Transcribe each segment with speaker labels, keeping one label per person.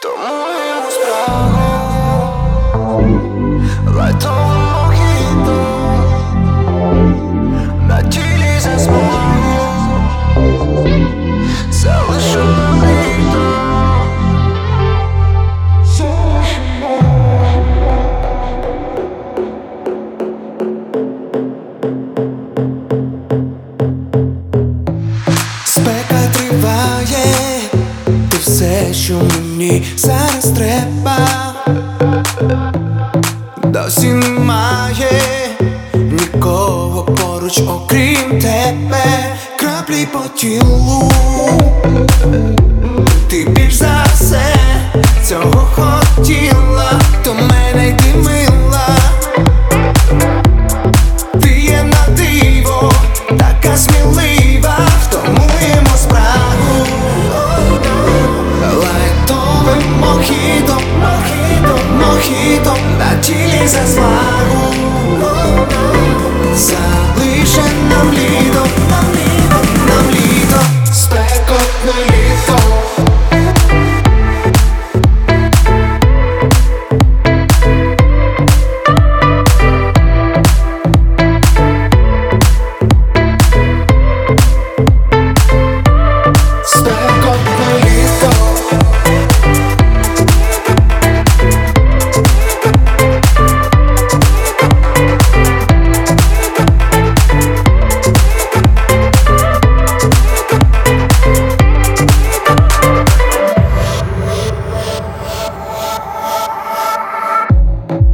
Speaker 1: тому йому справу лайтове мохіто на тілі засмагу, залишу на літо. Спека триває, ти все, що мені зараз треба. Досі немає нікого поруч, окрім тебе. Краплі по тілу, ти більш за все цього хотіла. До мене йди, мила, ти є на диво, така смілива, втомуємо справу. Лайтове мохіто, мохіто, мохіто на тілі засмагу, залише нам літо, нам літо, нам літо, спекотне літо.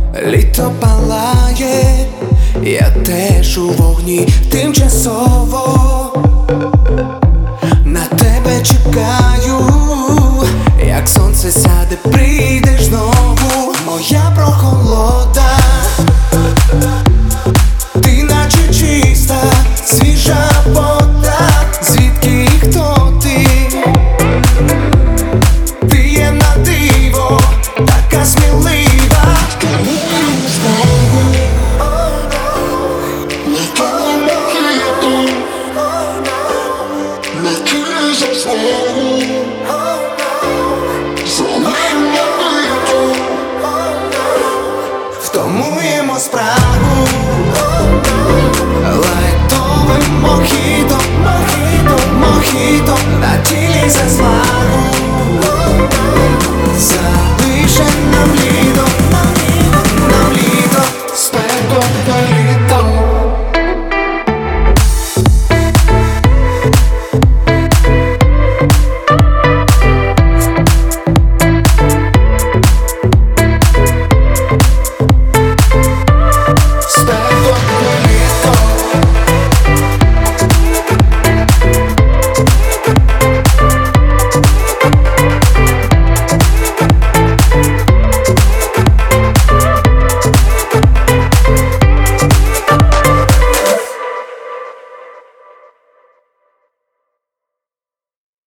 Speaker 1: Літо палає, я теж у вогні тимчасово.